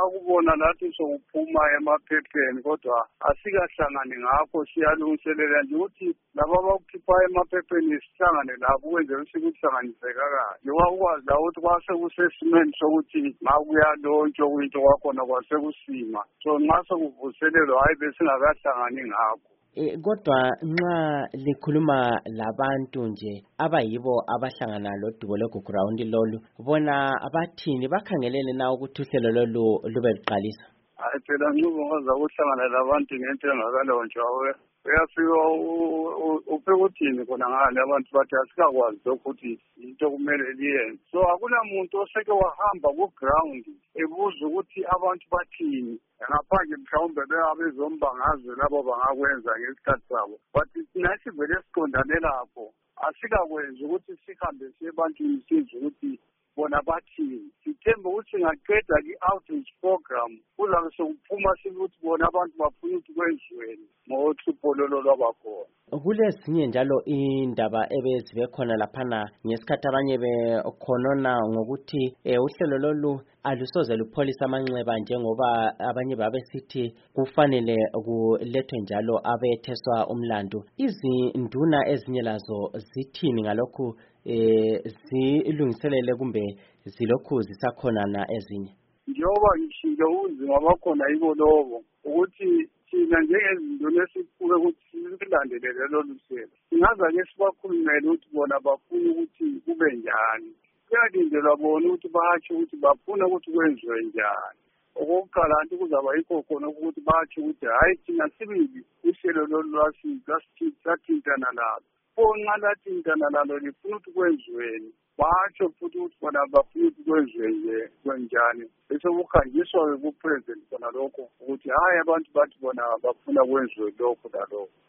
sakubona lathi sokuphuma emaphepheni kodwa asikahlangani ngakho siyalungiselela nje ukuthi laba abakukhipha emaphepheni sihlangane labo ukwenzela ukuthi kuhlanganiseka kahle. Njengoba ukwazi la ukuthi kwase kusesimeni sokuthi makuyalontshwa kuyinto kwakhona kwase kusima. So nxa sekuvuselelwa hayi besingakahlangani ngakho. Kodwa nxa likhuluma labantu nje abayibo abahlangana lodubo logugurawundi lolu bona abathini bakhangelele na ukuthi uhlelo lolu lube luqalisa? Hayi phela ngizoza ukuhlangana labantu ngento engakalontshwa uyafika ufike uthini khona ngale abantu bathi asikakwazi lokhu ukuthi into kumele liyenze. So akunamuntu oseke wahamba ku-ground ebuza ukuthi abantu bathini ngaphandle mhlawumbe bezombangazwe labo bangakwenza ngesikhathi sabo. But nathi vele siqondane lapho asikakwenzi ukuthi sihambe siye ebantwini sizwe ukuthi bona bathini. Sithemba ukuthi singaqeda i-outreach program kuzabe sekuphuma ukuthi bona abantu bafuna ukuthi kwenziweni ngohlupho lolo lwabakhona. Kulezinye njalo indaba ebezibe khona laphana ngesikhathi abanye bekhonona ngokuthi uhlelo lolu alusoze lupholisa amanxeba njengoba abanye babesithi kufanele kulethwe njalo abetheswa umlandu. Izinduna ezinye lazo zithini ngalokhu zilungiselele kumbe zilokhu zisakhona na ezinye? Njengoba ngishilo ubunzima bakhona yibo lobo ukuthi thina njengezinduna esifuke ukuthi silandelele lolu hlelo singaza-ke sibakhulumele ukuthi bona bafuna ukuthi kube njani. Kuyalindelwa bona ukuthi batsho ukuthi bafuna ukuthi kwenziwe njani. Okokuqala nti kuzaba yikho khona ukuthi batsho ukuthi hhayi thina sibili uhlelo lolu lathintana lalo. Nxa lathintana lalo lifuna ukuthi kwenziweni batsho futhi ukuthi bona bafuna ukuthi kwenziwe nje kwenjani. Bese kuhanjiswa-ke ku-president khona lokho ukuthi hhayi abantu bathi bona bafuna kwenziwe lokho lalokho.